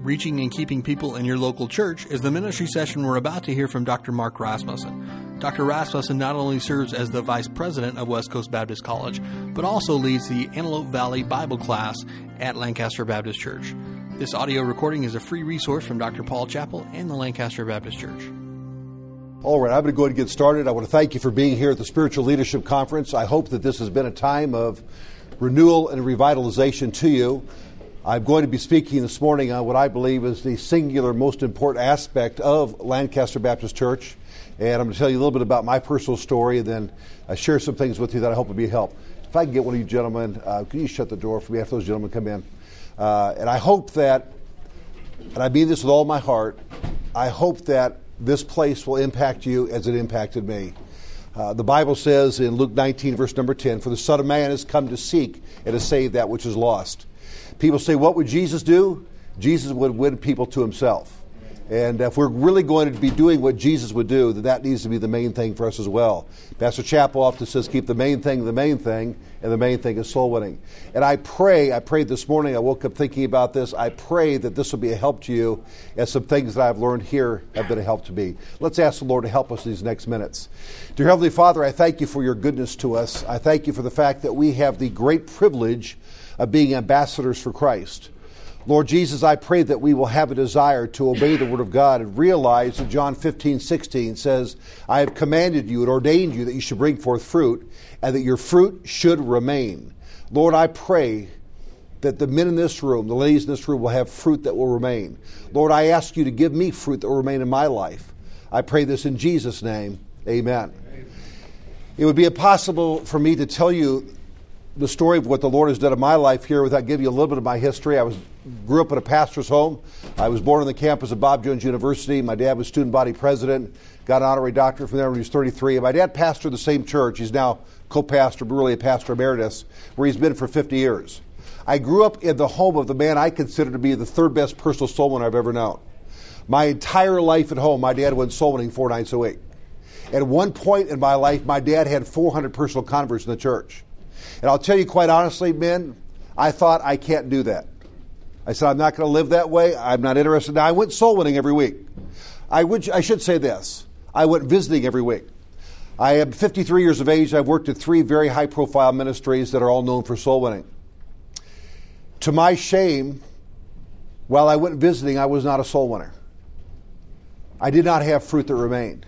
Reaching and Keeping People in Your Local Church is the ministry session we're about to hear from Dr. Mark Rasmussen. Dr. Rasmussen not only serves as the Vice President of West Coast Baptist College, but also leads the Antelope Valley Bible class at Lancaster Baptist Church. This audio recording is a free resource from Dr. Paul Chappell and the Lancaster Baptist Church. All right, I'm going to go ahead and get started. I want to thank you for being here at the Spiritual Leadership Conference. I hope that this has been a time of renewal and revitalization to you. I'm going to be speaking this morning on what I believe is the singular most important aspect of Lancaster Baptist Church. And I'm going to tell you a little bit about my personal story and then share some things with you that I hope will be a help. If I can get one of you gentlemen, can you shut the door for me after those gentlemen come in? And I hope that, and I mean this with all my heart, I hope that this place will impact you as it impacted me. The Bible says in Luke 19, verse number 10, "For the Son of Man has come to seek and to save that which is lost." People say, what would Jesus do? Jesus would win people to himself. And if we're really going to be doing what Jesus would do, then that needs to be the main thing for us as well. Pastor Chappell often says, keep the main thing, and the main thing is soul winning. And I prayed this morning, I woke up thinking about this, I pray that this will be a help to you, as some things that I've learned here have been a help to me. Let's ask the Lord to help us these next minutes. Dear Heavenly Father, I thank you for your goodness to us. I thank you for the fact that we have the great privilege of being ambassadors for Christ. Lord Jesus, I pray that we will have a desire to obey the Word of God and realize that John 15:16 says, I have commanded you and ordained you that you should bring forth fruit and that your fruit should remain. Lord, I pray that the men in this room, the ladies in this room will have fruit that will remain. Lord, I ask you to give me fruit that will remain in my life. I pray this in Jesus' name. Amen. It would be impossible for me to tell you the story of what the Lord has done in my life here without giving you a little bit of my history. I grew up in a pastor's home. I was born on the campus of Bob Jones University. My dad was student body president, got an honorary doctorate from there when he was 33. And my dad pastored the same church. He's now co-pastor, but really a pastor emeritus, where he's been for 50 years. I grew up in the home of the man I consider to be the third best personal soul winner I've ever known. My entire life at home, my dad went soul winning 4 nights a week. At one point in my life, my dad had 400 personal converts in the church. And I'll tell you quite honestly, men, I thought I can't do that. I said, I'm not going to live that way. I'm not interested. Now, I went soul winning every week. I should say this. I went visiting every week. I am 53 years of age. I've worked at 3 very high-profile ministries that are all known for soul winning. To my shame, while I went visiting, I was not a soul winner. I did not have fruit that remained.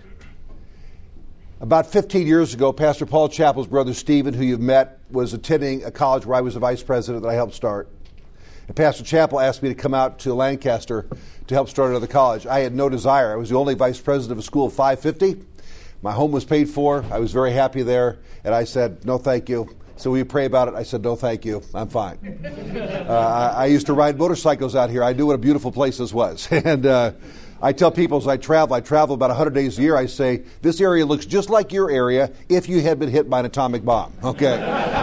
About 15 years ago, Pastor Paul Chappell's brother Stephen, who you've met, was attending a college where I was the vice president that I helped start. And Pastor Chappell asked me to come out to Lancaster to help start another college. I had no desire. I was the only vice president of a school of 550. My home was paid for. I was very happy there. And I said, no, thank you. So will you pray about it? I said, no, thank you. I'm fine. I used to ride motorcycles out here. I knew what a beautiful place this was. And I tell people as I travel about 100 days a year, I say, this area looks just like your area if you had been hit by an atomic bomb. Okay?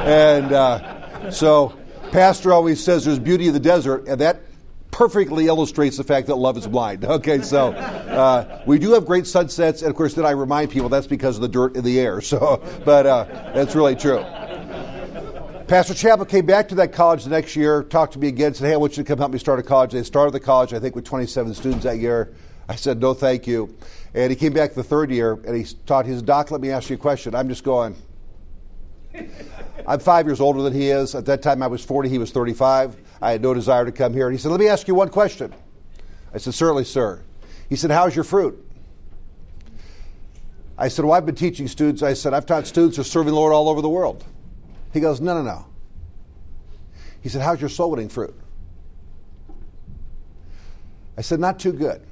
And so Pastor always says there's beauty in the desert, and that perfectly illustrates the fact that love is blind. Okay, so we do have great sunsets, and of course then I remind people that's because of the dirt in the air. So, but that's really true. Pastor Chappell came back to that college the next year, talked to me again, said, hey, I want you to come help me start a college. They started the college, I think, with 27 students that year. I said, no, thank you. And he came back the third year, and he said, Doc, let me ask you a question. I'm just going, I'm 5 years older than he is. At that time, I was 40, he was 35. I had no desire to come here. And he said, let me ask you one question. I said, certainly, sir. He said, how's your fruit? I said, well, I've been teaching students. I said, I've taught students who are serving the Lord all over the world. He goes, no. He said, how's your soul winning fruit? I said, not too good.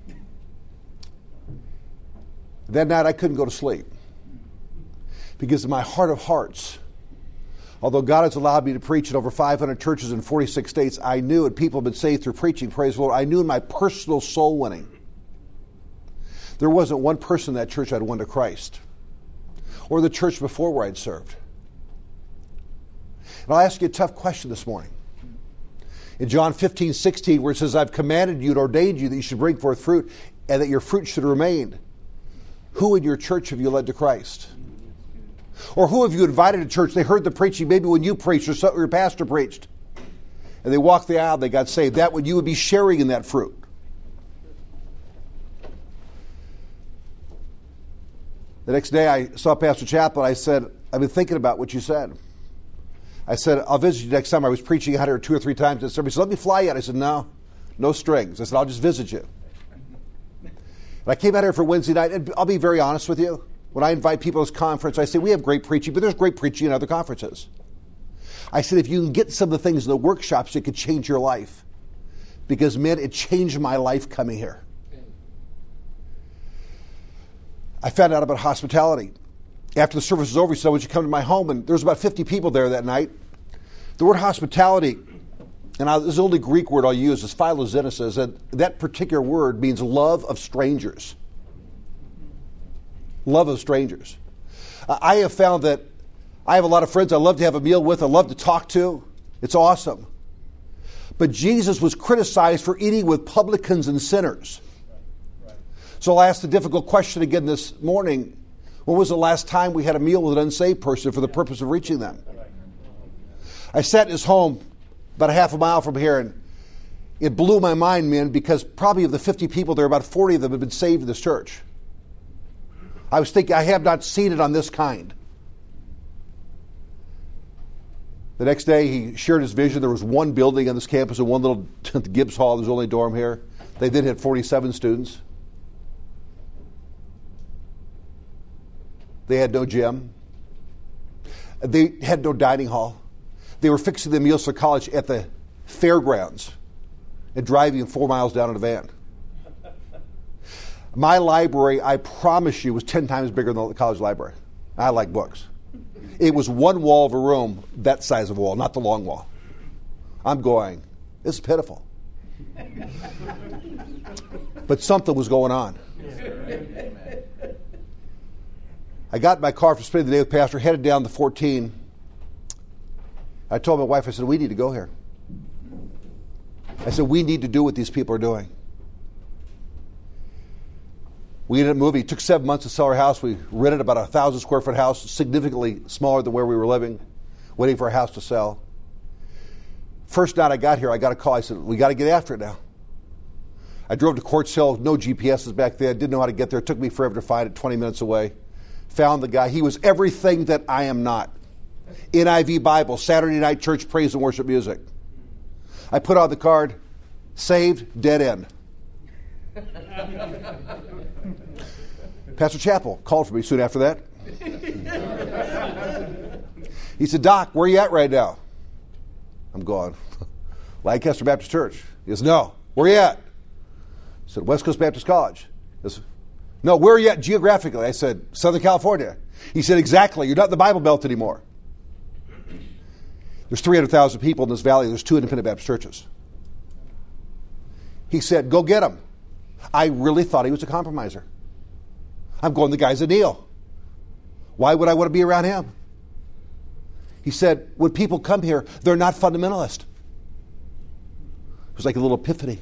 That night I couldn't go to sleep because in my heart of hearts, although God has allowed me to preach in over 500 churches in 46 states, I knew, and people have been saved through preaching, praise the Lord, I knew in my personal soul winning, there wasn't one person in that church I'd won to Christ or the church before where I'd served. And I'll ask you a tough question this morning. In John 15:16, where it says, I've commanded you and ordained you that you should bring forth fruit and that your fruit should remain. Who in your church have you led to Christ? Or who have you invited to church? They heard the preaching maybe when you preached or your pastor preached. and they walked the aisle, they got saved. That would you would be sharing in that fruit. The next day I saw Pastor Chaplin. I said, I've been thinking about what you said. I said, I'll visit you next summer. I was preaching 100 or 2 or 3 times. And somebody said, let me fly yet. I said, no strings. I said, I'll just visit you. And I came out here for Wednesday night, and I'll be very honest with you. When I invite people to this conference, I say, we have great preaching, but there's great preaching in other conferences. I said, if you can get some of the things in the workshops, it could change your life. Because, man, it changed my life coming here. I found out about hospitality. After the service was over, he said, would you come to my home? And there was about 50 people there that night. The word hospitality, and this is the only Greek word I'll use, is philoxenesis, and that particular word means love of strangers. Love of strangers. I have found that I have a lot of friends I love to have a meal with, I love to talk to. It's awesome. But Jesus was criticized for eating with publicans and sinners. So I'll ask the difficult question again this morning. When was the last time we had a meal with an unsaved person for the purpose of reaching them? I sat in his home about a half a mile from here, and it blew my mind, man, because probably of the 50 people there, about 40 of them have been saved in this church. I was thinking, I have not seen it on this kind. The next day, he shared his vision. There was one building on this campus and one little Gibbs Hall. There's only a dorm here. They then had 47 students. They had no gym. They had no dining hall. They were fixing the meals for college at the fairgrounds and driving 4 miles down in a van. My library, I promise you, was 10 times bigger than the college library. I like books. It was one wall of a room, that size of wall, not the long wall. I'm going, this is pitiful. But something was going on. I got in my car for spending the day with Pastor, headed down the 14. I told my wife, I said, we need to go here. I said, we need to do what these people are doing. We ended up moving. It took 7 months to sell our house. We rented about a 1,000 square foot house, significantly smaller than where we were living, waiting for our house to sell. First night I got here, I got a call. I said, we got to get after it now. I drove to Quartz Hill, no GPSs back then, didn't know how to get there. It took me forever to find it, 20 minutes away. Found the guy. He was everything that I am not. NIV Bible, Saturday night church praise and worship music. I put on the card, saved, dead end. Pastor Chappell called for me soon after that. He said, Doc, where are you at right now? I'm going, Lancaster Baptist Church. He goes, no, where are you at? I said, West Coast Baptist College. He goes, no, where are you at geographically? I said, Southern California. He said, exactly, you're not in the Bible Belt anymore. There's 300,000 people in this valley. There's 2 independent Baptist churches. He said, go get him. I really thought he was a compromiser. I'm going, the guy's a deal. Why would I want to be around him? He said, when people come here, they're not fundamentalist. It was like a little epiphany.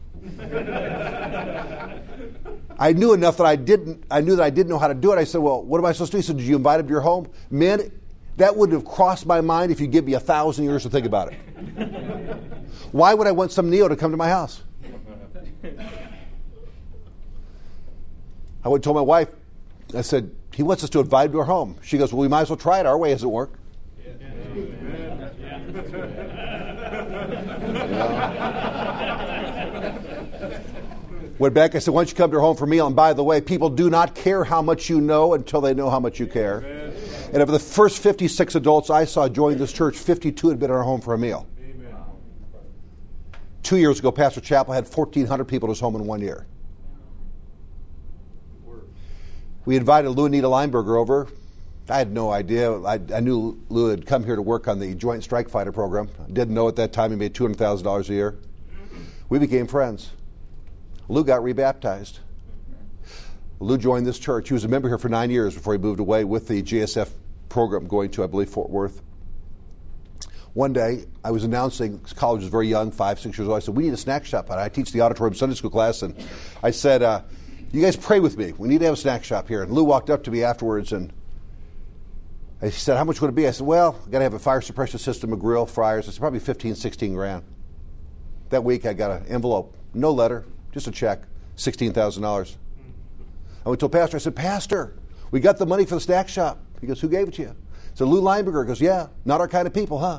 I knew enough that I knew that I didn't know how to do it. I said, well, what am I supposed to do? He said, did you invite him to your home? Man, that wouldn't have crossed my mind if you give me 1,000 years to think about it. Why would I want some neo to come to my house? I went and told my wife, I said, he wants us to invite him to our home. She goes, well, we might as well try it. Our way hasn't worked. Went back, I said, why don't you come to our home for a meal? And by the way, people do not care how much you know until they know how much you care. Amen. And of the first 56 adults I saw join this church, 52 had been in our home for a meal. Amen. 2 years ago, Pastor Chappell had 1,400 people to his home in 1 year. We invited Lou and Nita Lineberger over. I had no idea. I knew Lou had come here to work on the Joint Strike Fighter program. I didn't know at that time he made $200,000 a year. We became friends. Lou got rebaptized. Lou joined this church. He was a member here for 9 years before he moved away with the JSF program going to, I believe, Fort Worth. One day, I was announcing, college was very young, 5, 6 years old. I said, we need a snack shop. And I teach the auditorium Sunday school class. And I said, you guys pray with me. We need to have a snack shop here. And Lou walked up to me afterwards and he said, how much would it be? I said, well, I've got to have a fire suppression system, a grill, fryers. I said, probably 15, 16 grand. That week I got an envelope, no letter, just a check, $16,000. I went to a pastor. I said, Pastor, we got the money for the snack shop. He goes, who gave it to you? I said, Lou Lineberger. He goes, yeah, not our kind of people, huh?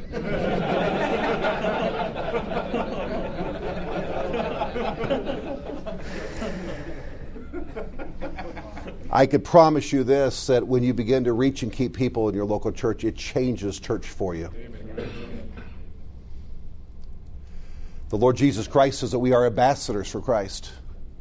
I could promise you this, that when you begin to reach and keep people in your local church, it changes church for you. Amen. The Lord Jesus Christ says that we are ambassadors for Christ.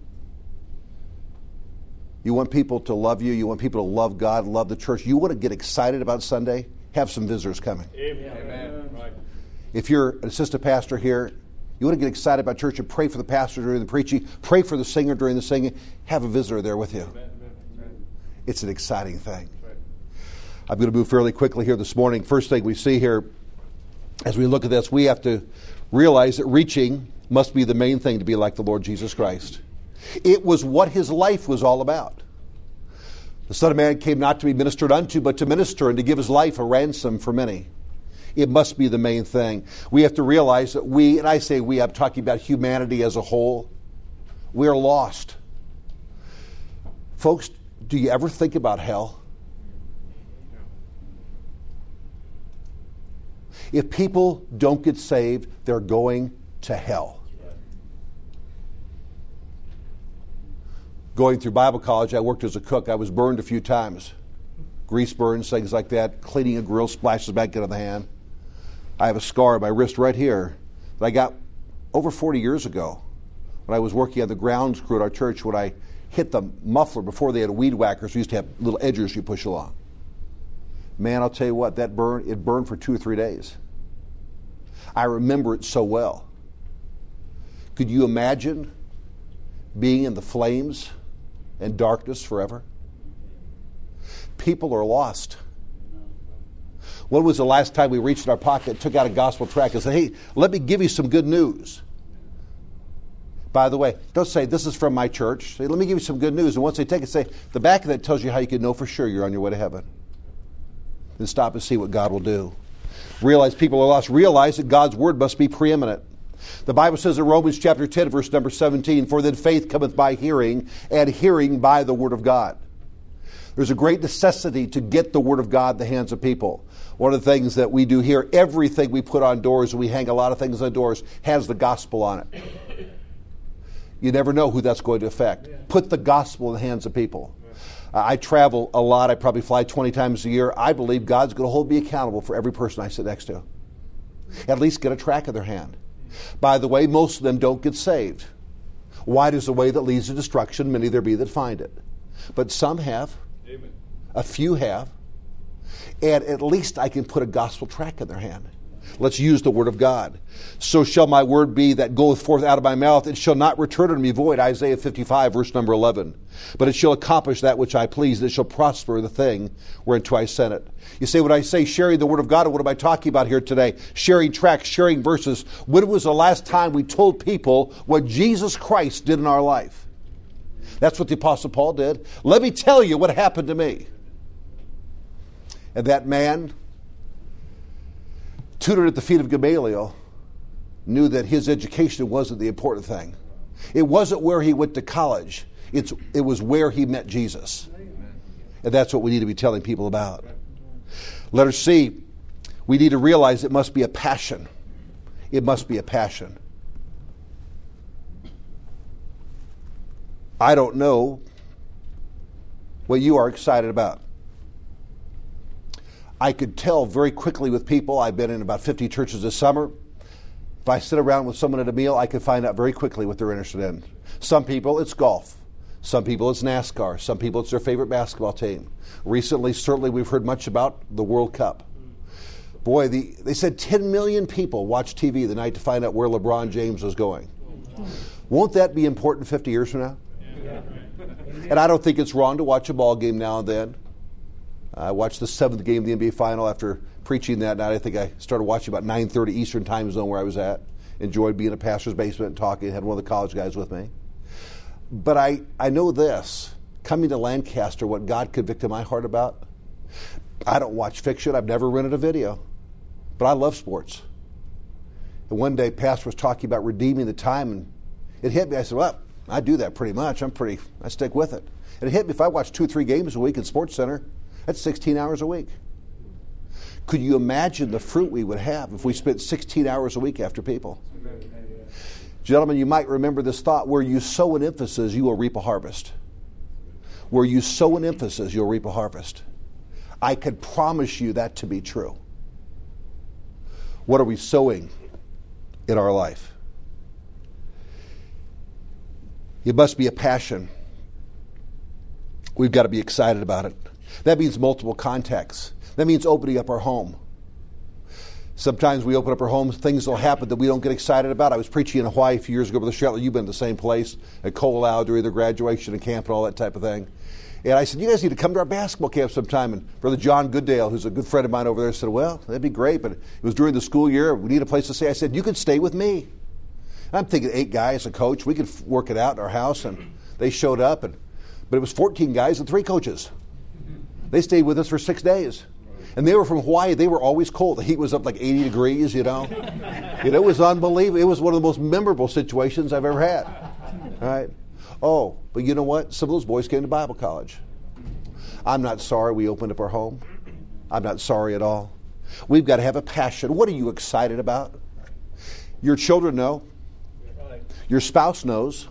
You want people to love you. You want people to love God, love the church. You want to get excited about Sunday? Have some visitors coming. Amen. Amen. Right. If you're an assistant pastor here, you want to get excited about church and pray for the pastor during the preaching, pray for the singer during the singing, have a visitor there with you. Amen. It's an exciting thing. Right. I'm going to move fairly quickly here this morning. First thing we see here, as we look at this, we have to realize that reaching must be the main thing to be like the Lord Jesus Christ. It was what his life was all about. The Son of Man came not to be ministered unto, but to minister and to give his life a ransom for many. It must be the main thing. We have to realize that we, and I say we, I'm talking about humanity as a whole, we are lost. Folks, do you ever think about hell? If people don't get saved, they're going to hell. Going through Bible college, I worked as a cook. I was burned a few times. Grease burns, things like that. Cleaning a grill, splashes back into the hand. I have a scar on my wrist right here that I got over 40 years ago when I was working on the grounds crew at our church. When I hit the muffler before they had weed whackers, we used to have little edgers you push along. Man, I'll tell you what, it burned for 2 or 3 days. I remember it so well. Could you imagine being in the flames and darkness forever? People are lost. When was the last time we reached in our pocket, took out a gospel tract and said, hey, let me give you some good news? By the way, don't say, this is from my church. Say, let me give you some good news. And once they take it, say, the back of that tells you how you can know for sure you're on your way to heaven. Then stop and see what God will do. Realize people are lost. Realize that God's word must be preeminent. The Bible says in Romans chapter 10, verse number 17, for then faith cometh by hearing, and hearing by the word of God. There's a great necessity to get the word of God in the hands of people. One of the things that we do here, everything we put on doors, we hang a lot of things on doors, has the gospel on it. You never know who that's going to affect. Yeah. Put the gospel in the hands of people. I travel a lot. I probably fly 20 times a year. I believe God's going to hold me accountable for every person I sit next to. At least get a tract in their hand. By the way, most of them don't get saved. Wide is the way that leads to destruction. Many there be that find it. But some have. Amen. A few have. And at least I can put a gospel tract in their hand. Let's use the word of God. So shall my word be that goeth forth out of my mouth. It shall not return unto me void. Isaiah 55, verse number 11. But it shall accomplish that which I please. It shall prosper the thing whereunto I sent it. You say, when I say sharing the word of God, what am I talking about here today? Sharing tracts, sharing verses. When was the last time we told people what Jesus Christ did in our life? That's what the Apostle Paul did. Let me tell you what happened to me. And that man, tutored at the feet of Gamaliel, knew that his education wasn't the important thing. It wasn't where he went to college. It was where he met Jesus. And that's what we need to be telling people about. Letter C, we need to realize it must be a passion. It must be a passion. I don't know what you are excited about. I could tell very quickly with people. I've been in about 50 churches this summer. If I sit around with someone at a meal, I can find out very quickly what they're interested in. Some people, it's golf. Some people, it's NASCAR. Some people, it's their favorite basketball team. Recently, certainly, we've heard much about the World Cup. Boy, they said 10 million people watched TV the night to find out where LeBron James was going. Won't that be important 50 years from now? Yeah. And I don't think it's wrong to watch a ball game now and then. I watched the 7th game of the NBA Final after preaching that night. I think I started watching about 9:30 Eastern time zone where I was at. Enjoyed being in a pastor's basement and talking. Had one of the college guys with me. But I know this. Coming to Lancaster, what God convicted my heart about, I don't watch fiction. I've never rented a video. But I love sports. And one day, Pastor was talking about redeeming the time, and it hit me. I said, well, I do that pretty much. I stick with it. And it hit me, if I watch 2 or 3 games a week in Sports Center, that's 16 hours a week. Could you imagine the fruit we would have if we spent 16 hours a week after people? Gentlemen, you might remember this thought: where you sow an emphasis, you will reap a harvest. Where you sow an emphasis, you'll reap a harvest. I could promise you that to be true. What are we sowing in our life? It must be a passion. We've got to be excited about it. That means multiple contexts. That means opening up our home. Sometimes we open up our homes, things will happen that we don't get excited about. I was preaching in Hawaii a few years ago, Brother Shetler. You've been to the same place at Ko'olau during their graduation and camp and all that type of thing. And I said, you guys need to come to our basketball camp sometime. And Brother John Goodale, who's a good friend of mine over there, said, well, that'd be great, but it was during the school year. We need a place to stay. I said, you could stay with me. And I'm thinking 8 guys, a coach. We could work it out in our house. And they showed up, but it was 14 guys and 3 coaches. They stayed with us for 6 days. And they were from Hawaii. They were always cold. The heat was up like 80 degrees, you know. It was unbelievable. It was one of the most memorable situations I've ever had. All right. Oh, but you know what? Some of those boys came to Bible college. I'm not sorry we opened up our home. I'm not sorry at all. We've got to have a passion. What are you excited about? Your children know. Your spouse knows.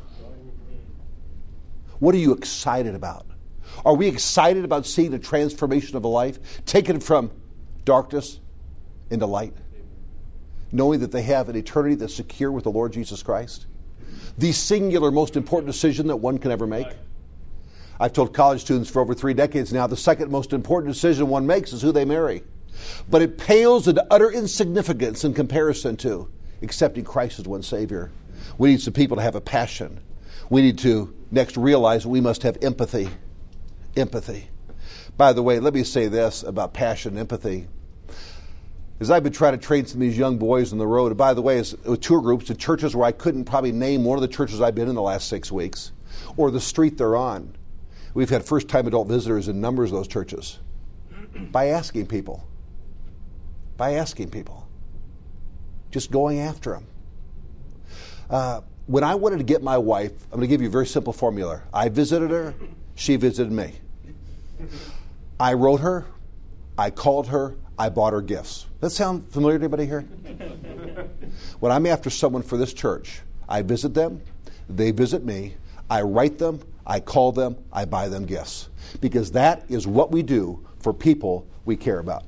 What are you excited about? Are we excited about seeing the transformation of a life, taken from darkness into light, knowing that they have an eternity that's secure with the Lord Jesus Christ? The singular most important decision that one can ever make. I've told college students for over 3 decades now, the second most important decision one makes is who they marry. But it pales into utter insignificance in comparison to accepting Christ as one Savior. We need some people to have a passion. We need to next realize that we must have empathy. Empathy. By the way, let me say this about passion and empathy. As I've been trying to train some of these young boys on the road, and by the way, with tour groups to churches where I couldn't probably name one of the churches I've been in the last 6 weeks, or the street they're on. We've had first-time adult visitors in numbers of those churches. By asking people. Just going after them. When I wanted to get my wife, I'm going to give you a very simple formula. I visited her, she visited me. I wrote her, I called her, I bought her gifts. Does that sound familiar to anybody here? When I'm after someone for this church, I visit them, they visit me, I write them, I call them, I buy them gifts. Because that is what we do for people we care about.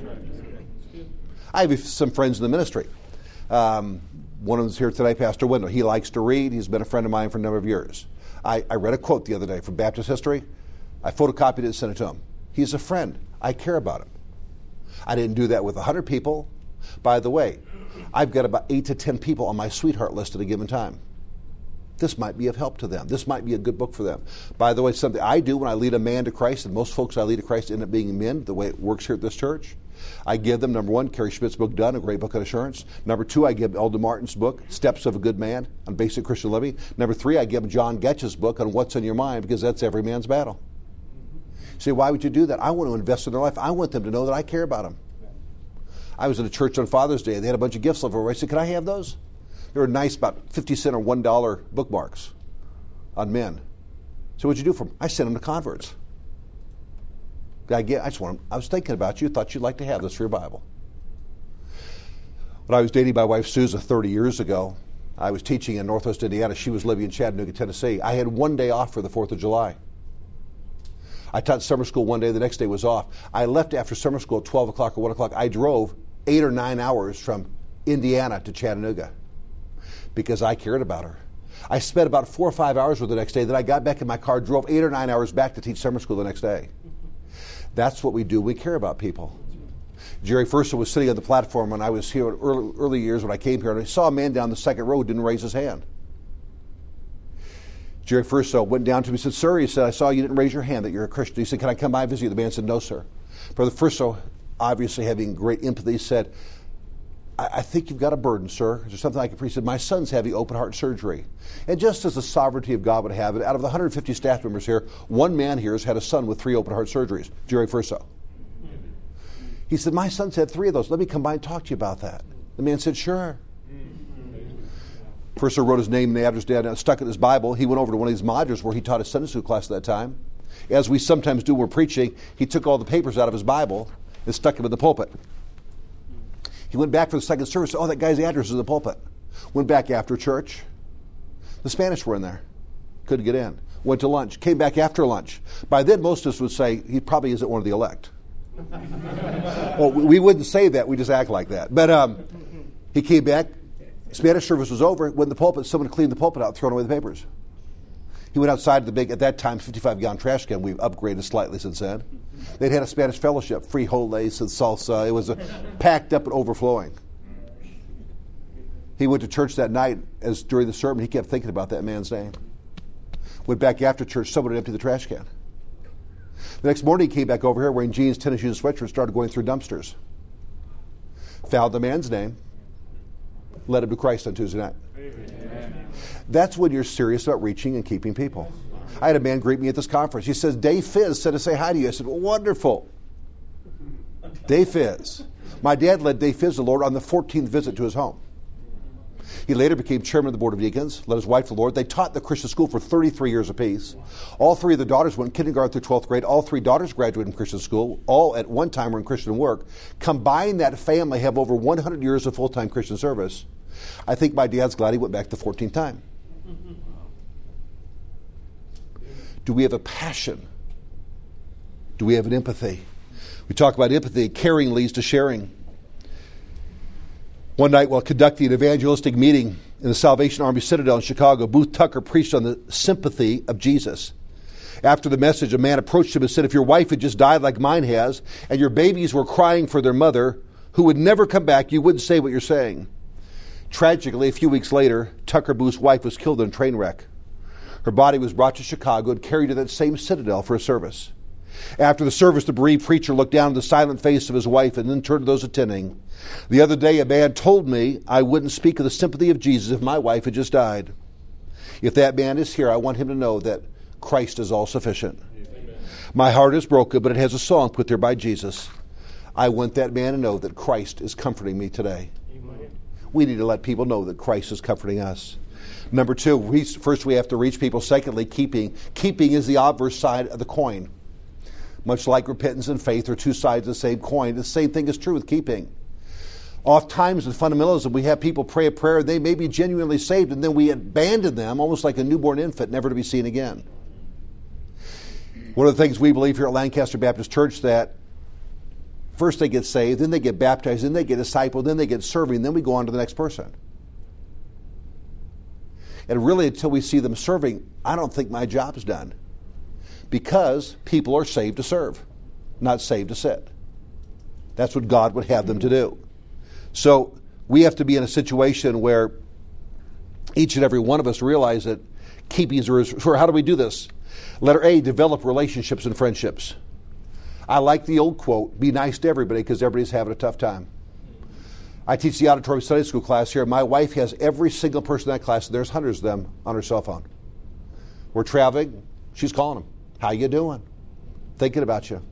I have some friends in the ministry. One of them is here today, Pastor Wendell. He likes to read. He's been a friend of mine for a number of years. I read a quote the other day from Baptist history. I photocopied it and sent it to him. He's a friend. I care about him. I didn't do that with 100 people. By the way, I've got about 8 to 10 people on my sweetheart list at a given time. This might be of help to them. This might be a good book for them. By the way, something I do when I lead a man to Christ, and most folks I lead to Christ end up being men, the way it works here at this church. I give them, number 1, Carrie Schmidt's book, Done, a great book on assurance. Number 2, I give Elder Martin's book, Steps of a Good Man, on basic Christian living. Number 3, I give them John Getch's book on What's in Your Mind, because that's every man's battle. See, why would you do that? I want to invest in their life. I want them to know that I care about them. I was at a church on Father's Day. They had a bunch of gifts left over. I said, can I have those? They were nice, about 50 cent or $1 bookmarks on men. So what'd you do for them? I sent them to converts. I was thinking about you, thought you'd like to have this for your Bible. When I was dating my wife, Susan, 30 years ago, I was teaching in Northwest Indiana. She was living in Chattanooga, Tennessee. I had 1 day off for the 4th of July. I taught summer school one day, the next day was off. I left after summer school at 12 o'clock or 1 o'clock. I drove 8 or 9 hours from Indiana to Chattanooga because I cared about her. I spent about 4 or 5 hours with her the next day. Then I got back in my car, drove 8 or 9 hours back to teach summer school the next day. That's what we do. We care about people. Jerry Furso was sitting on the platform when I was here in early years when I came here, and I saw a man down the second row who didn't raise his hand. Jerry Furso went down to me and said, sir, he said, I saw you didn't raise your hand, that you're a Christian. He said, can I come by and visit you? The man said, no, sir. Brother Furso, obviously having great empathy, said, I think you've got a burden, sir. Is there something I can preach? He said, my son's having open heart surgery. And just as the sovereignty of God would have it, out of the 150 staff members here, one man here has had a son with 3 open heart surgeries, Jerry Furso. He said, my son's had 3 of those. Let me come by and talk to you about that. The man said, sure. First, I wrote his name and the address down, stuck it in his Bible. He went over to one of these modules where he taught his Sunday school class at that time. As we sometimes do when we're preaching, he took all the papers out of his Bible and stuck them in the pulpit. He went back for the second service. Oh, that guy's address is in the pulpit. Went back after church. The Spanish were in there. Couldn't get in. Went to lunch. Came back after lunch. By then, most of us would say, he probably isn't one of the elect. Well, we wouldn't say that. We just act like that. But he came back. Spanish service was over. Went in the pulpit. Someone cleaned the pulpit out and thrown away the papers. He went outside the big, at that time, 55-gallon trash can. We've upgraded slightly since then. They'd had a Spanish fellowship, frijoles and salsa. It was packed up and overflowing. He went to church that night. As during the sermon, he kept thinking about that man's name. Went back after church. Someone had emptied the trash can. The next morning, he came back over here wearing jeans, tennis shoes, and sweatshirt, started going through dumpsters. Found the man's name. Led him to Christ on Tuesday night. Amen. That's when you're serious about reaching and keeping people. I had a man greet me at this conference. He says, Dave Fizz said to say hi to you. I said, well, wonderful. Dave Fizz. My dad led Dave Fizz to the Lord on the 14th visit to his home. He later became chairman of the Board of Deacons, led his wife to the Lord. They taught the Christian school for 33 years apiece. All three of the daughters went kindergarten through 12th grade. All three daughters graduated from Christian school. All at one time were in Christian work. Combined, that family have over 100 years of full-time Christian service. I think my dad's glad he went back the 14th time. Do we have a passion? Do we have an empathy? We talk about empathy. Caring leads to sharing. One night while conducting an evangelistic meeting in the Salvation Army Citadel in Chicago, Booth Tucker preached on the sympathy of Jesus. After the message, a man approached him and said, if your wife had just died like mine has, and your babies were crying for their mother, who would never come back, you wouldn't say what you're saying. Tragically, a few weeks later, Tucker Booth's wife was killed in a train wreck. Her body was brought to Chicago and carried to that same Citadel for a service. After the service, the bereaved preacher looked down at the silent face of his wife and then turned to those attending. The other day, a man told me I wouldn't speak of the sympathy of Jesus if my wife had just died. If that man is here, I want him to know that Christ is all sufficient. Amen. My heart is broken, but it has a song put there by Jesus. I want that man to know that Christ is comforting me today. Amen. We need to let people know that Christ is comforting us. Number two, first we have to reach people. Secondly, keeping. Keeping is the obverse side of the coin. Much like repentance and faith are two sides of the same coin, the same thing is true with keeping. Oftentimes in fundamentalism, we have people pray a prayer, they may be genuinely saved, and then we abandon them almost like a newborn infant, never to be seen again. One of the things we believe here at Lancaster Baptist Church, that first they get saved, then they get baptized, then they get discipled, then they get serving, then we go on to the next person. And really, until we see them serving, I don't think my job is done. Because people are saved to serve, not saved to sit. That's what God would have them to do. So we have to be in a situation where each and every one of us realize that keeping is, how do we do this? Letter A, develop relationships and friendships. I like the old quote, be nice to everybody because everybody's having a tough time. I teach the auditorium Sunday school class here. My wife has every single person in that class, there's hundreds of them, on her cell phone. We're traveling, she's calling them. How you doing? Thinking about you.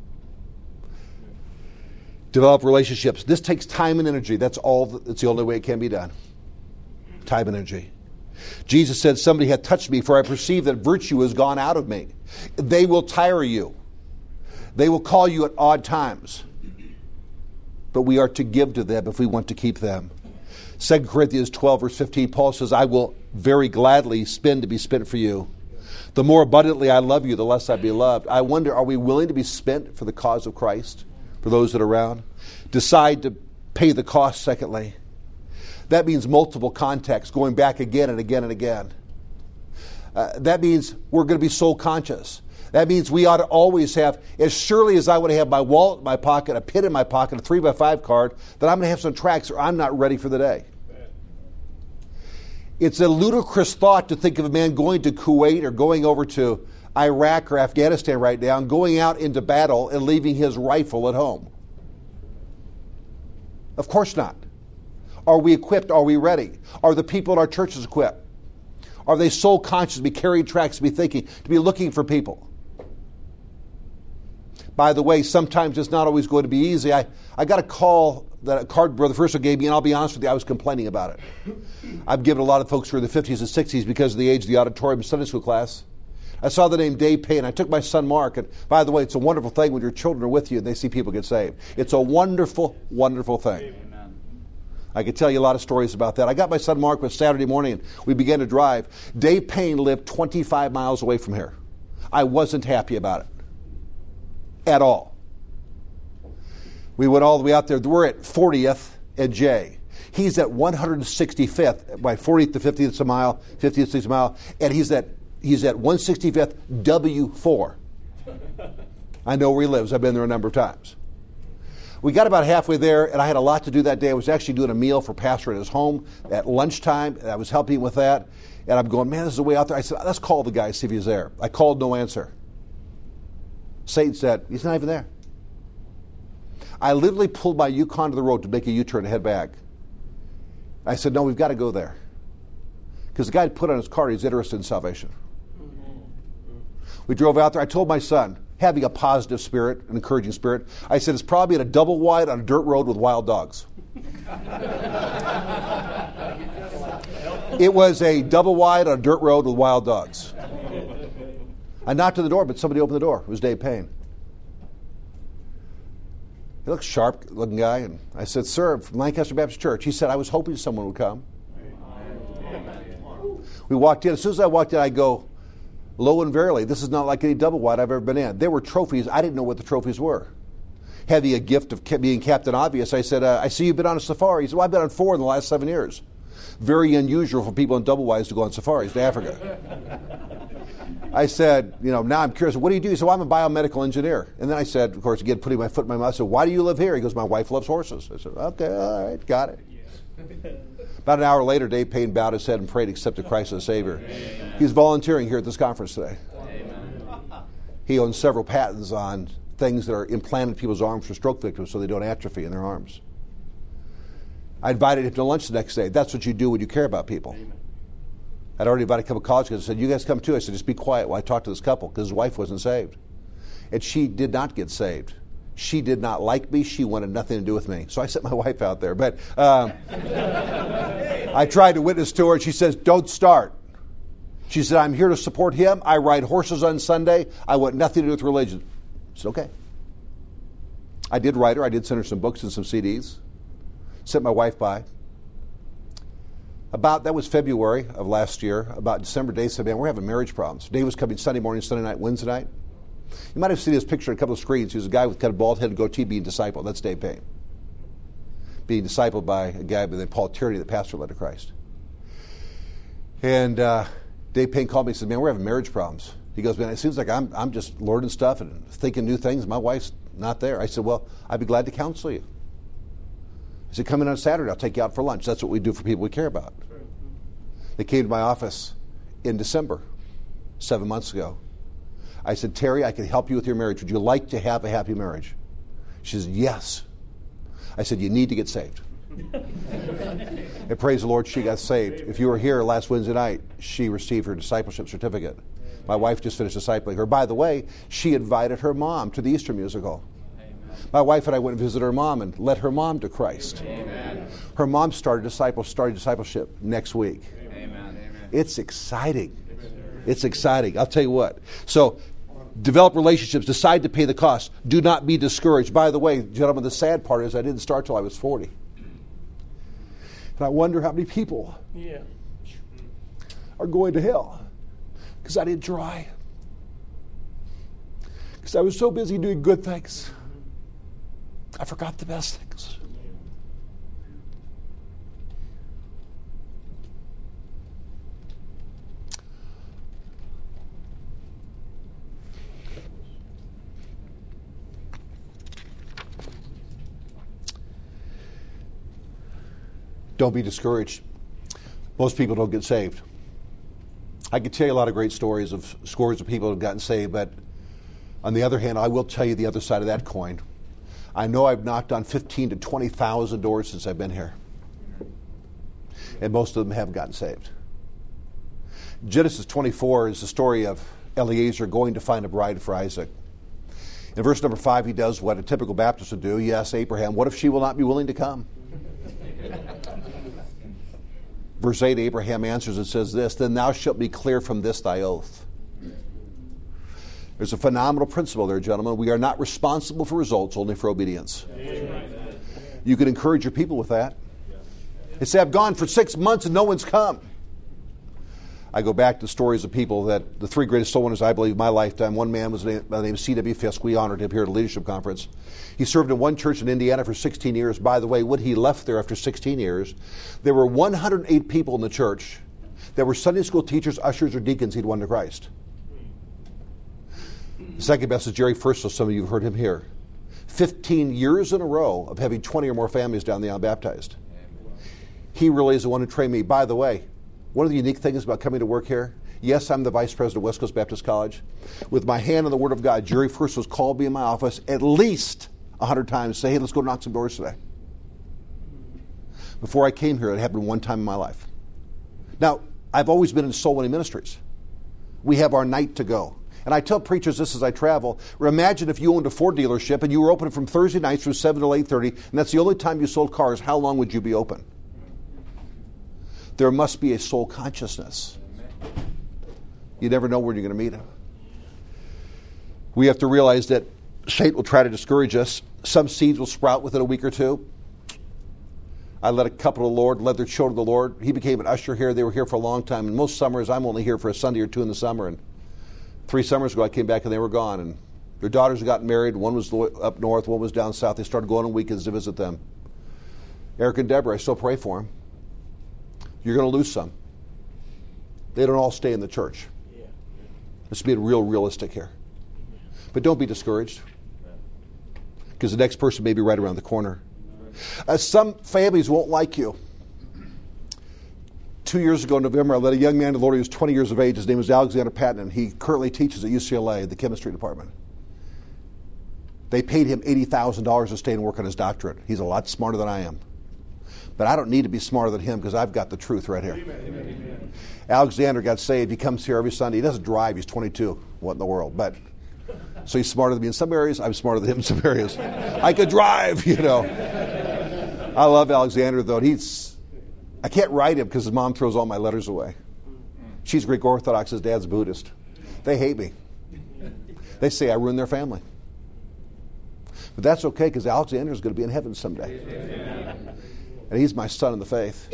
Develop relationships. This takes time and energy. That's the only way it can be done. Time and energy. Jesus said, somebody hath touched me, for I perceive that virtue has gone out of me. They will tire you. They will call you at odd times. But we are to give to them if we want to keep them. 2 Corinthians 12, verse 15, Paul says, I will very gladly spend to be spent for you. The more abundantly I love you, the less I be loved. I wonder, are we willing to be spent for the cause of Christ, for those that are around? Decide to pay the cost, secondly. That means multiple contacts, going back again and again and again. That means we're going to be soul conscious. That means we ought to always have, as surely as I would have my wallet in my pocket, a pen in my pocket, a 3x5 card, that I'm going to have some tracks or I'm not ready for the day. It's a ludicrous thought to think of a man going to Kuwait or going over to Iraq or Afghanistan right now and going out into battle and leaving his rifle at home. Of course not. Are we equipped? Are we ready? Are the people in our churches equipped? Are they soul conscious to be carrying tracts, to be thinking, to be looking for people? By the way, sometimes it's not always going to be easy. I got a call that a card Brother Furso gave me, and I'll be honest with you, I was complaining about it. I've given a lot of folks who are in the 50s and 60s because of the age of the auditorium Sunday school class. I saw the name Dave Payne. I took my son Mark, and by the way, it's a wonderful thing when your children are with you and they see people get saved. It's a wonderful, wonderful thing. Amen. I could tell you a lot of stories about that. I got my son Mark with Saturday morning, and we began to drive. Dave Payne lived 25 miles away from here. I wasn't happy about it at all. We went all the way out there. We're at 40th and J. He's at 165th, by 40th to 50th is a mile, 50th, 60th mile, and he's at 165th W4. I know where he lives. I've been there a number of times. We got about halfway there, and I had a lot to do that day. I was actually doing a meal for Pastor at his home at lunchtime, and I was helping him with that. And I'm going, man, this is a way out there. I said, let's call the guy, see if he's there. I called, no answer. Satan said, he's not even there. I literally pulled my Yukon to the road to make a U-turn and head back. I said, no, we've got to go there. Because the guy had put on his card, he's interested in salvation. We drove out there. I told my son, having a positive spirit, an encouraging spirit, I said, it's probably at a double wide on a dirt road with wild dogs. It was a double wide on a dirt road with wild dogs. I knocked on the door, but somebody opened the door. It was Dave Payne. He looked sharp looking guy, and I said, sir, from Lancaster Baptist Church. He said, I was hoping someone would come. We walked in. As soon as I walked in, I go, lo and verily, this is not like any double wide I've ever been in. There were trophies. I didn't know what the trophies were. Having a gift of being Captain Obvious, I said, I see you've been on a safari. He said, well, I've been on 4 in the last 7 years. Very unusual for people in double wides to go on safaris to Africa. I said, now I'm curious, what do you do? He said, well, I'm a biomedical engineer. And then I said, of course, again, putting my foot in my mouth, I said, why do you live here? He goes, my wife loves horses. I said, okay, all right, got it. About an hour later, Dave Payne bowed his head and prayed, accepted Christ as Savior. Amen. He's volunteering here at this conference today. Amen. He owns several patents on things that are implanted in people's arms for stroke victims so they don't atrophy in their arms. I invited him to lunch the next day. That's what you do when you care about people. Amen. I'd already invited a couple of college kids. I said, you guys come too. I said, just be quiet while I talk to this couple, because his wife wasn't saved. And she did not get saved. She did not like me. She wanted nothing to do with me. So I sent my wife out there. But I tried to witness to her, and she says, don't start. She said, I'm here to support him. I ride horses on Sunday. I want nothing to do with religion. I said, okay. I did write her. I did send her some books and some CDs. Sent my wife by. That was February of last year. About December, Dave said, man, we're having marriage problems. Dave was coming Sunday morning, Sunday night, Wednesday night. You might have seen his picture on a couple of screens. He was a guy with kind of bald head and goatee being discipled. That's Dave Payne. Being discipled by a guy by the name of Paul Tierney, the pastor led to Christ. And Dave Payne called me and said, man, we're having marriage problems. He goes, man, it seems like I'm just learning stuff and thinking new things. My wife's not there. I said, well, I'd be glad to counsel you. He said, come in on Saturday. I'll take you out for lunch. That's what we do for people we care about. They came to my office in December, 7 months ago. I said, Terry, I can help you with your marriage. Would you like to have a happy marriage? She says, yes. I said, you need to get saved. And praise the Lord, she got saved. If you were here last Wednesday night, she received her discipleship certificate. My wife just finished discipling her. By the way, she invited her mom to the Easter musical. My wife and I went and visited her mom and led her mom to Christ. Amen. Her mom started discipleship next week. Amen. It's exciting. It's exciting. I'll tell you what. So, develop relationships. Decide to pay the cost. Do not be discouraged. By the way, gentlemen, the sad part is I didn't start till I was 40. And I wonder how many people are going to hell because I didn't try. Because I was so busy doing good things, I forgot the best things. Don't be discouraged. Most people don't get saved. I could tell you a lot of great stories of scores of people who have gotten saved, but on the other hand, I will tell you the other side of that coin. I know I've knocked on 15,000 to 20,000 doors since I've been here. And most of them haven't gotten saved. Genesis 24 is the story of Eliezer going to find a bride for Isaac. In verse number 5, he does what a typical Baptist would do. Yes, Abraham, what if she will not be willing to come? Verse 8, Abraham answers and says this, then thou shalt be clear from this thy oath. There's a phenomenal principle there, gentlemen. We are not responsible for results, only for obedience. Amen. You can encourage your people with that. They say, I've gone for 6 months and no one's come. I go back to stories of people that the 3 greatest soul winners, I believe, in my lifetime. One man was by the name of C.W. Fisk. We honored him here at a leadership conference. He served in one church in Indiana for 16 years. By the way, when he left there after 16 years, there were 108 people in the church that were Sunday school teachers, ushers, or deacons he'd won to Christ. The second best is Jerry Furso. Some of you have heard him here. 15 years in a row of having 20 or more families down the aisle baptized. He really is the one who trained me. By the way, one of the unique things about coming to work here, yes, I'm the vice president of West Coast Baptist College. With my hand on the Word of God, Jerry Furso's called me in my office at least 100 times to say, hey, let's go knock some doors today. Before I came here, it happened one time in my life. Now, I've always been in soul winning ministries. We have our night to go. And I tell preachers this as I travel. Imagine if you owned a Ford dealership and you were open from Thursday nights from 7 to 8:30, and that's the only time you sold cars. How long would you be open? There must be a soul consciousness. You never know where you're going to meet him. We have to realize that Satan will try to discourage us. Some seeds will sprout within a week or two. I led a couple of the Lord, led their children to the Lord. He became an usher here. They were here for a long time. And most summers, I'm only here for a Sunday or two in the summer. And 3 summers ago, I came back and they were gone. And their daughters had gotten married. One was up north, one was down south. They started going on weekends to visit them. Eric and Deborah, I still pray for them. You're going to lose some. They don't all stay in the church. Let's be realistic here. But don't be discouraged, because the next person may be right around the corner. Some families won't like you. 2 years ago in November, I led a young man to the Lord. He was 20 years of age. His name was Alexander Patton. He currently teaches at UCLA, the chemistry department. They paid him $80,000 to stay and work on his doctorate. He's a lot smarter than I am. But I don't need to be smarter than him because I've got the truth right here. Amen. Alexander got saved. He comes here every Sunday. He doesn't drive. He's 22. What in the world? But so he's smarter than me in some areas. I'm smarter than him in some areas. I could drive, you know. I love Alexander, though. I can't write him because his mom throws all my letters away. She's Greek Orthodox. His dad's Buddhist. They hate me. They say I ruined their family. But that's okay because Alexander's going to be in heaven someday. Amen. And he's my son in the faith.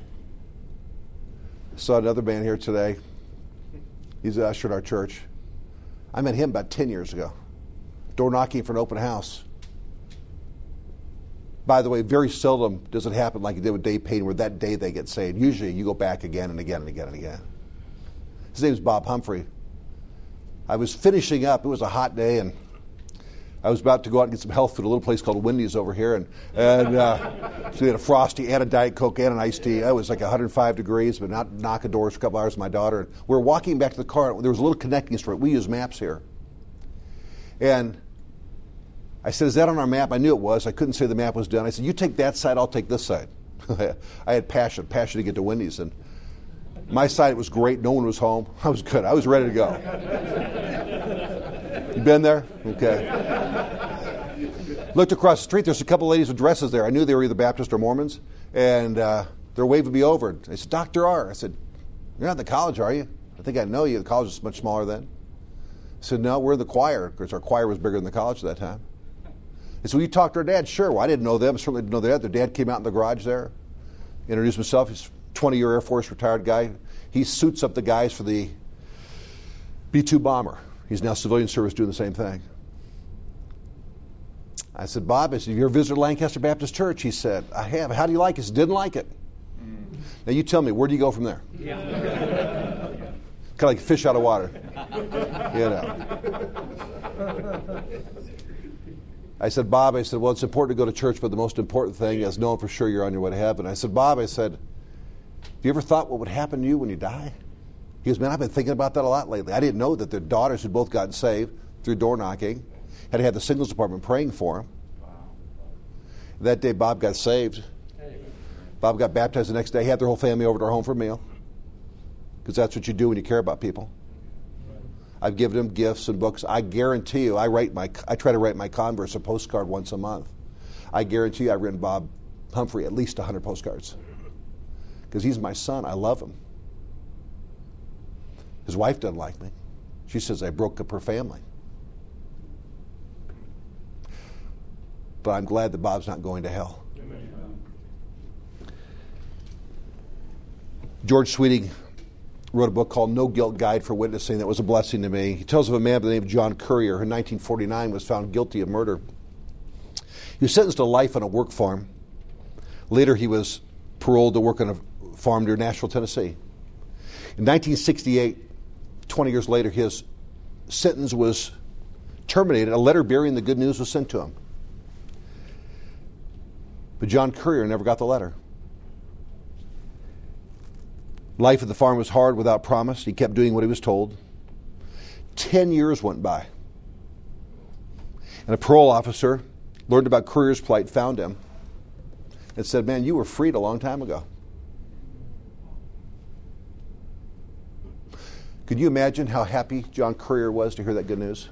Saw another man here today. He's an usher at our church. I met him about 10 years ago. Door knocking for an open house. By the way, very seldom does it happen like it did with Dave Payne, where that day they get saved. Usually you go back again and again and again and again. His name is Bob Humphrey. I was finishing up. It was a hot day, and I was about to go out and get some health food at a little place called Wendy's over here. And so we had a Frosty and a Diet Coke and an iced tea. It was like 105 degrees, but not knocking doors for a couple hours with my daughter. And we were walking back to the car. There was a little connecting street. We use maps here. And I said, is that on our map? I knew it was. I couldn't say the map was done. I said, you take that side, I'll take this side. I had passion to get to Wendy's. And my side, it was great. No one was home. I was good. I was ready to go. You been there? Okay. Looked across the street. There's a couple ladies with dresses there. I knew they were either Baptist or Mormons. And they're waving me over. They said, Dr. R. I said, you're not in the college, are you? I think I know you. The college was much smaller then. I said, no, we're in the choir, because our choir was bigger than the college at that time. They said, will you talk to our dad? Sure. Well, I didn't know them. Certainly didn't know their dad. Their dad came out in the garage there. Introduced himself. He's a 20-year Air Force retired guy. He suits up the guys for the B-2 bomber. He's now civilian service doing the same thing. I said, Bob, have you ever visited Lancaster Baptist Church? He said, I have. How do you like it? He said, didn't like it. Now you tell me, where do you go from there? Yeah. Kind of like a fish out of water. You know. I said, Bob, well, it's important to go to church, but the most important thing is knowing for sure you're on your way to heaven. I said, Bob, have you ever thought what would happen to you when you die? He goes, man, I've been thinking about that a lot lately. I didn't know that their daughters had both gotten saved through door knocking, had to have the singles department praying for him. Wow. That day, Bob got saved. Hey. Bob got baptized the next day. He had their whole family over to our home for a meal, because that's what you do when you care about people. I've given him gifts and books. I guarantee you, I try to write my Converse a postcard once a month. I guarantee you I've written Bob Humphrey at least 100 postcards. Because he's my son. I love him. His wife doesn't like me. She says I broke up her family. But I'm glad that Bob's not going to hell. Amen. George Sweeting wrote a book called No Guilt Guide for Witnessing that was a blessing to me. He tells of a man by the name of John Currier who in 1949 was found guilty of murder. He was sentenced to life on a work farm. Later he was paroled to work on a farm near Nashville, Tennessee. In 1968, 20 years later, his sentence was terminated. A letter bearing the good news was sent to him. But John Currier never got the letter. Life at the farm was hard without promise. He kept doing what he was told. 10 years went by. And a parole officer learned about Currier's plight, found him, and said, man, you were freed a long time ago. Could you imagine how happy John Currier was to hear that good news?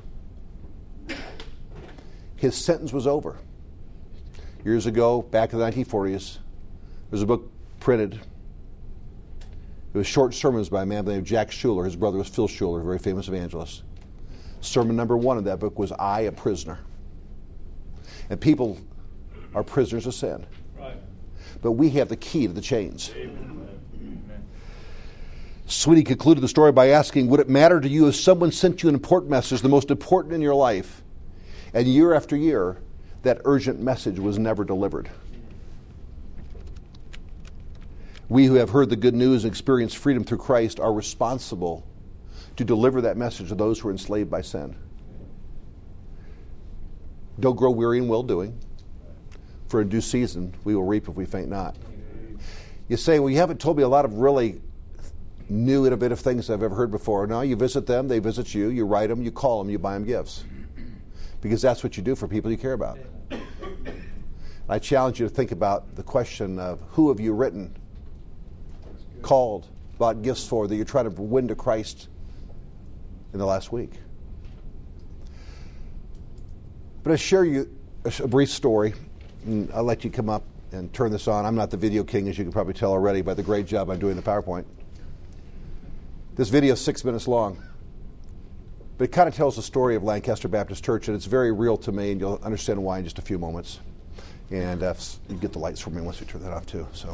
His sentence was over. Years ago, back in the 1940s, there was a book printed. It was short sermons by a man by the name of Jack Schuler. His brother was Phil Schuler, a very famous evangelist. Sermon number 1 in that book was I, a Prisoner. And people are prisoners of sin. Right. But we have the key to the chains. Amen. Sweetie concluded the story by asking, would it matter to you if someone sent you an important message, the most important in your life, and year after year, that urgent message was never delivered? We who have heard the good news and experienced freedom through Christ are responsible to deliver that message to those who are enslaved by sin. Don't grow weary in well-doing, for in due season we will reap if we faint not. You say, well, you haven't told me a lot of really new, innovative things I've ever heard before. No, you visit them, they visit you, you write them, you call them, you buy them gifts. Because that's what you do for people you care about. I challenge you to think about the question of who have you written, called, bought gifts for that you're trying to win to Christ in the last week. But I'll share you a brief story, and I'll let you come up and turn this on. I'm not the video king, as you can probably tell already by the great job I'm doing the PowerPoint. This video is 6 minutes long, but it kind of tells the story of Lancaster Baptist Church, and it's very real to me, and you'll understand why in just a few moments. And you get the lights for me once we turn that off too. So.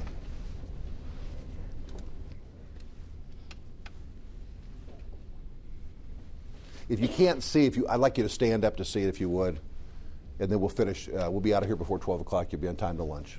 If you can't see, I'd like you to stand up to see it if you would, and then we'll finish. We'll be out of here before 12 o'clock. You'll be on time to lunch.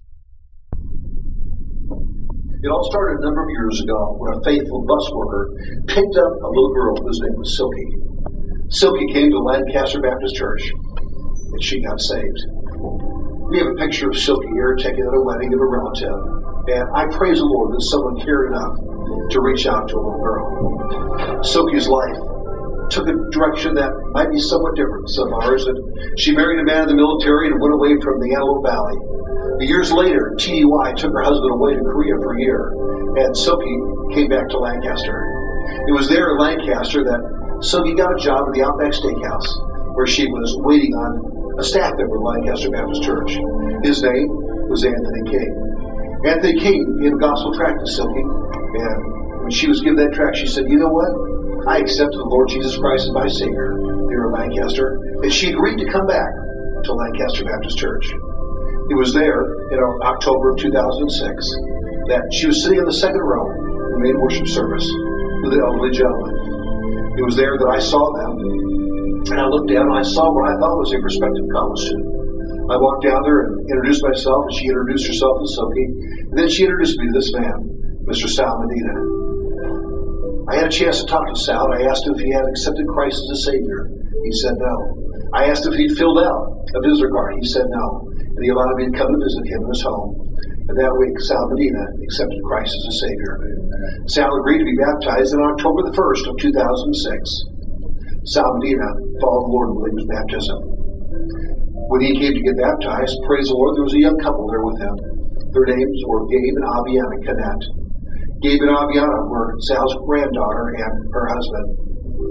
It all started a number of years ago when a faithful bus worker picked up a little girl whose name was Silky. Silky came to Lancaster Baptist Church, and she got saved. We have a picture of Silky here taken at a wedding of a relative, and I praise the Lord that someone cared enough to reach out to a little girl. Silky's life took a direction that might be somewhat different from some of ours. And she married a man in the military and went away from the Antelope Valley. Years later, TDY took her husband away to Korea for a year, and Silky came back to Lancaster. It was there in Lancaster that Silky got a job at the Outback Steakhouse, where she was waiting on a staff member of Lancaster Baptist Church. His name was Anthony King. Anthony King gave a gospel tract to Silky, and when she was given that tract, she said, you know what? I accepted the Lord Jesus Christ as my Savior here in Lancaster, and she agreed to come back to Lancaster Baptist Church. It was there in October of 2006 that she was sitting in the second row in the main worship service with an elderly gentleman. It was there that I saw them, and I looked down and I saw what I thought was a prospective college student. I walked down there and introduced myself, and she introduced herself to Silky, and then she introduced me to this man, Mr. Sal Medina. I had a chance to talk to Sal, and I asked him if he had accepted Christ as a Savior. He said no. I asked if he'd filled out a visitor card. He said no. And he allowed me to come and visit him in his home. And that week, Sal Medina accepted Christ as a Savior. Sal agreed to be baptized on October the 1st of 2006. Sal Medina followed the Lord in believers' baptism. When he came to get baptized, praise the Lord, there was a young couple there with him. Their names were Gabe and Aviana Canet. Gabe and Aviana were Sal's granddaughter and her husband.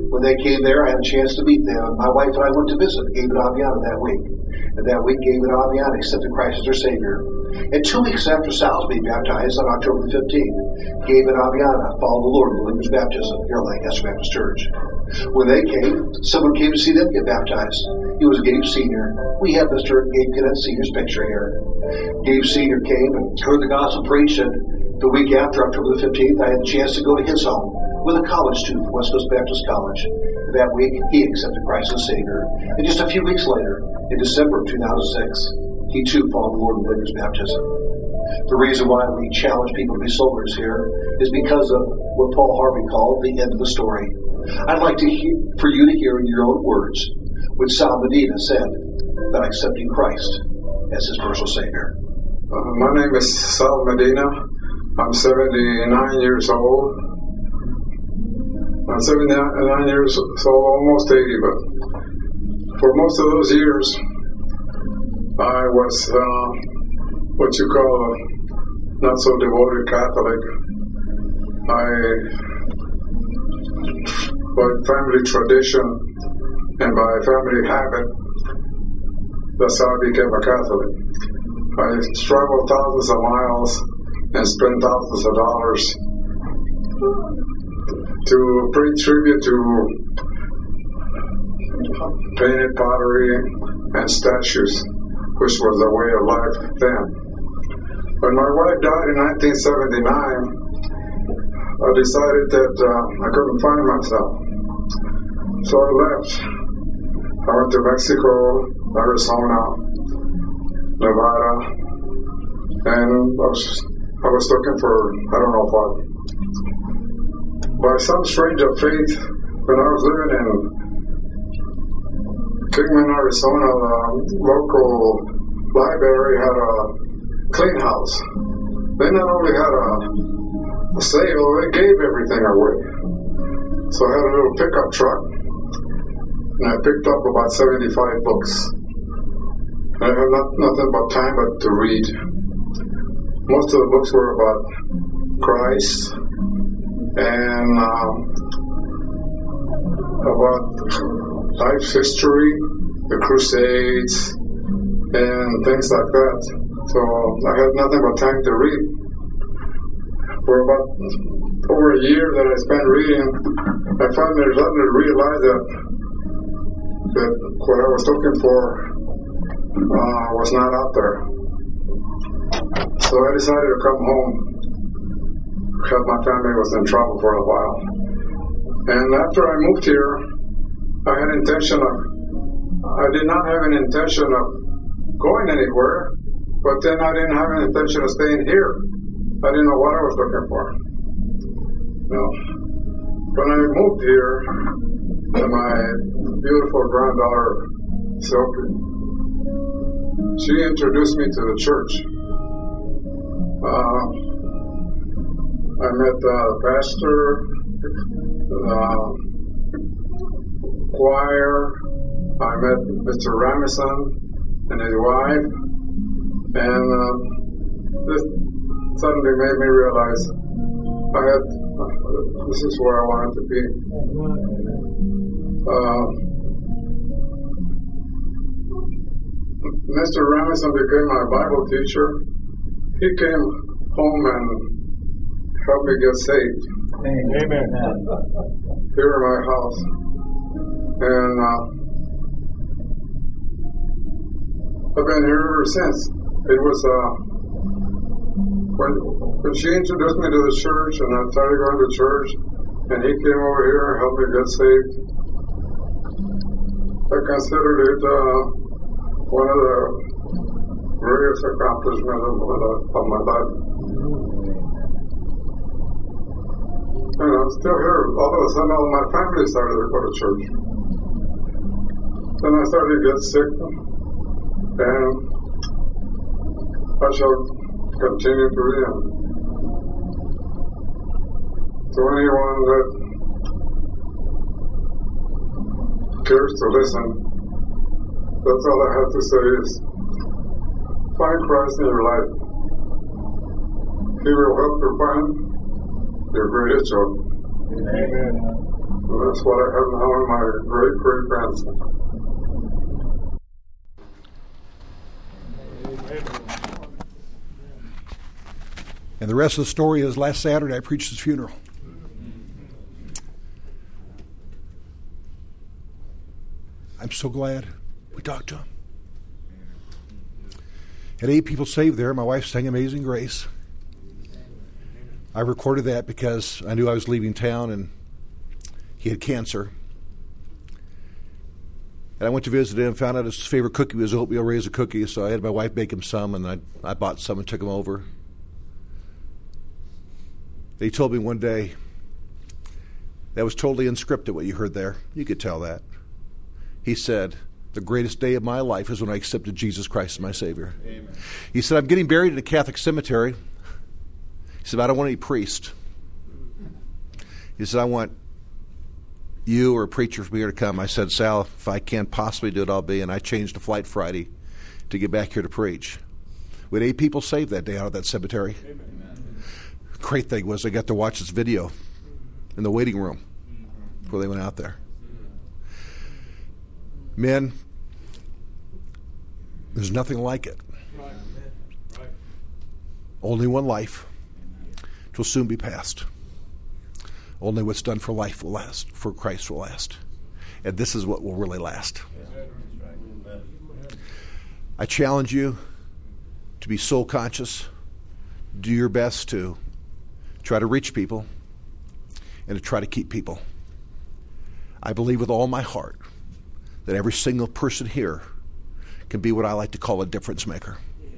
When they came there, I had a chance to meet them. My wife and I went to visit David Aviana that week. And that week, David Aviana accepted Christ as her Savior. And 2 weeks after Sal's being baptized on October the 15th, David Aviana followed the Lord in believer's baptism here at Lancaster Baptist Church. When they came, someone came to see them get baptized. He was Gabe Sr. We have Mr. Gabe Cadet Sr.'s picture here. Gabe Sr. came and heard the gospel preached, and the week after, October the 15th, I had the chance to go to his home with a college student from West Coast Baptist College. And that week, he accepted Christ as Savior. And just a few weeks later, in December of 2006, he too followed the Lord in believer's baptism. The reason why we challenge people to be sobers here is because of what Paul Harvey called the end of the story. I'd like for you to hear in your own words what Sal Medina said about accepting Christ as his personal Savior. My name is Sal Medina. I'm 79 years old. I'm 79 years old, almost 80, but for most of those years, I was what you call a not so devoted Catholic. By family tradition and by family habit, that's how I became a Catholic. I traveled thousands of miles and spent thousands of dollars to pay tribute to painted pottery and statues, which was the way of life then. When my wife died in 1979, I decided that I couldn't find myself. So I left. I went to Mexico, Arizona, Nevada, and I was looking for I don't know what. By some strange of fate, when I was living in Kingman, Arizona, the local library had a clean house. They not only had a sale, they gave everything away. So I had a little pickup truck, and I picked up about 75 books. I had nothing but time but to read. Most of the books were about Christ and about life's history, the Crusades, and things like that. So I had nothing but time to read. For about over a year that I spent reading, I finally started to realize that what I was looking for was not out there. So I decided to come home because my family was in trouble for a while. And after I moved here, I did not have an intention of going anywhere, but then I didn't have an intention of staying here. I didn't know what I was looking for. When I moved here, my beautiful granddaughter, Silke, she introduced me to the church. I met the pastor, the choir. I met Mr. Ramison and his wife, and this suddenly made me realize this is where I wanted to be. Mr. Ramison became my Bible teacher. He came home and helped me get saved. Amen. Here in my house. And I've been here ever since. It was when she introduced me to the church and I started going to church and he came over here and helped me get saved. I considered it one of the greatest accomplishments of my life. And I'm still here. All of a sudden, all my family started to go to church. Then I started to get sick, and I shall continue to read them. To anyone that cares to listen, that's all I have to say is, find Christ in your life. He will help you find your greatest joy. Amen. Well, that's what I have now in my great-great-grandson. And the rest of the story is last Saturday I preached his funeral. I'm so glad we talked to him. Had 8 people saved there. My wife sang Amazing Grace. I recorded that because I knew I was leaving town and he had cancer. And I went to visit him, found out his favorite cookie was oatmeal raisin cookies, so I had my wife bake him some, and I bought some and took them over. They told me one day, that was totally unscripted what you heard there. You could tell that. He said, the greatest day of my life is when I accepted Jesus Christ as my Savior. Amen. He said, I'm getting buried in a Catholic cemetery. He said, I don't want any priest. He said, I want you or a preacher from here to come. I said, Sal, if I can possibly do it, I'll be. And I changed the flight Friday to get back here to preach. We had 8 people saved that day out of that cemetery. Amen. The great thing was I got to watch this video in the waiting room before they went out there. Men, there's nothing like it. Only one life. It will soon be past. Only what's done for life will last, for Christ will last. And this is what will really last. I challenge you to be soul conscious. Do your best to try to reach people and to try to keep people. I believe with all my heart that every single person here can be what I like to call a difference maker.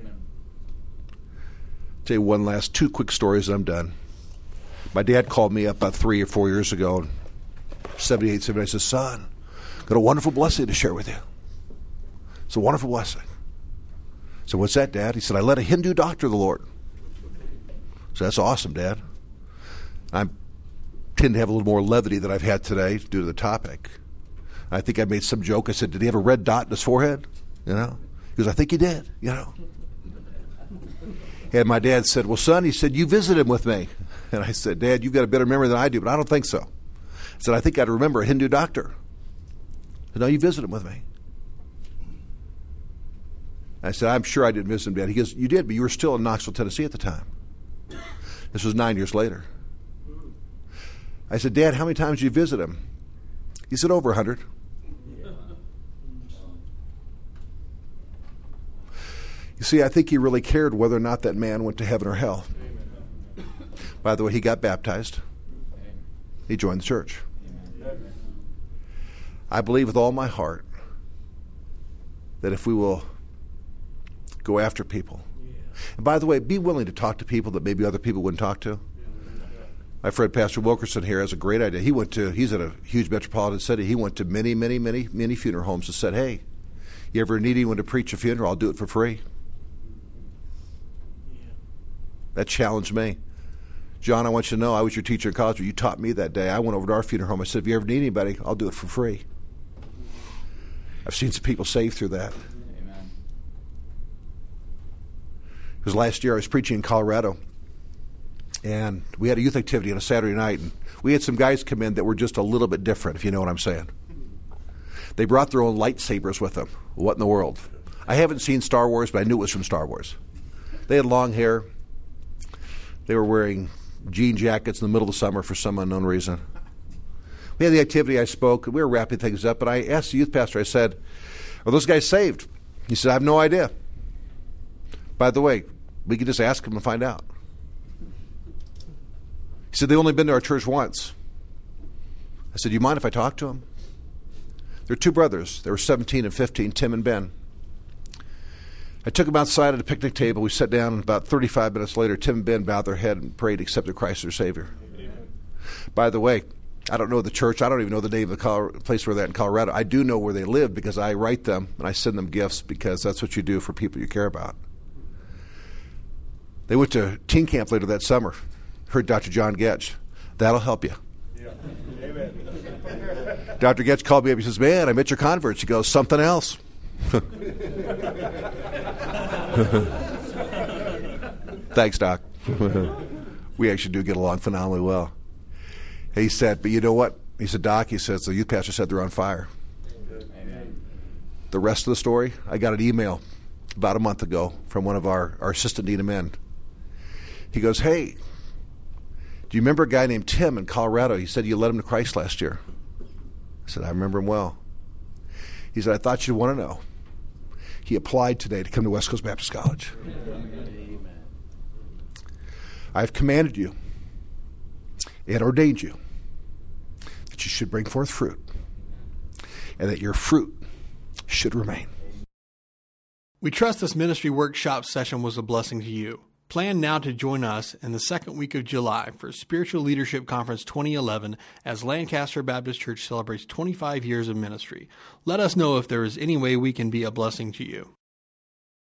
Tell you 2 quick stories and I'm done. My dad called me up about 3 or 4 years ago, 78, 79. I said, son, got a wonderful blessing to share with you. It's a wonderful blessing. I said, what's that, Dad? He said, I led a Hindu doctor to the Lord. So that's awesome, Dad. I tend to have a little more levity than I've had today due to the topic. I think I made some joke. I said, did he have a red dot in his forehead? You know? He goes, I think he did, you know. And my dad said, well, son, he said, you visited him with me. And I said, Dad, you've got a better memory than I do, but I don't think so. I said, I think I'd remember a Hindu doctor. I said, no, you visited him with me. I said, I'm sure I didn't visit him, Dad. He goes, you did, but you were still in Knoxville, Tennessee at the time. This was 9 years later. I said, Dad, how many times did you visit him? He said, over 100. You see, I think he really cared whether or not that man went to heaven or hell. By the way, he got baptized. He joined the church. I believe with all my heart that if we will go after people, and by the way, be willing to talk to people that maybe other people wouldn't talk to. My friend Pastor Wilkerson here has a great idea. He's at a huge metropolitan city. He went to many, many, many, many funeral homes and said, hey, you ever need anyone to preach a funeral? I'll do it for free. That challenged me. John, I want you to know I was your teacher in college. You taught me that day. I went over to our funeral home. I said, if you ever need anybody, I'll do it for free. I've seen some people saved through that. Amen. Because last year I was preaching in Colorado, and we had a youth activity on a Saturday night, and we had some guys come in that were just a little bit different, if you know what I'm saying. They brought their own lightsabers with them. What in the world? I haven't seen Star Wars, but I knew it was from Star Wars. They had long hair. They were wearing jean jackets in the middle of the summer for some unknown reason. We had the activity, I spoke, and we were wrapping things up, but I asked the youth pastor, I said, are those guys saved? He said, I have no idea. By the way, we could just ask them and find out. He said, they've only been to our church once. I said, do you mind if I talk to them? There were 2 brothers. They were 17 and 15, Tim and Ben. I took them outside at a picnic table. We sat down, and about 35 minutes later, Tim and Ben bowed their head and prayed, accepted Christ as their Savior. Amen. By the way, I don't know the church. I don't even know the name of the place where they're at in Colorado. I do know where they live because I write them, and I send them gifts because that's what you do for people you care about. They went to teen camp later that summer. Heard Dr. John Getch. That'll help you. Yeah. Amen. Dr. Getch called me up. He says, man, I met your converts. He goes, something else. Thanks, Doc. We actually do get along phenomenally well. He said, but you know what? He said, Doc, he says, the youth pastor said they're on fire. Amen. The rest of the story, I got an email about a month ago from one of our assistant dean of men. He goes, hey, do you remember a guy named Tim in Colorado? He said you led him to Christ last year. I said, I remember him well. He said, I thought you'd want to know. He applied today to come to West Coast Baptist College. Amen. I have commanded you and ordained you that you should bring forth fruit and that your fruit should remain. We trust this ministry workshop session was a blessing to you. Plan now to join us in the second week of July for Spiritual Leadership Conference 2011 as Lancaster Baptist Church celebrates 25 years of ministry. Let us know if there is any way we can be a blessing to you.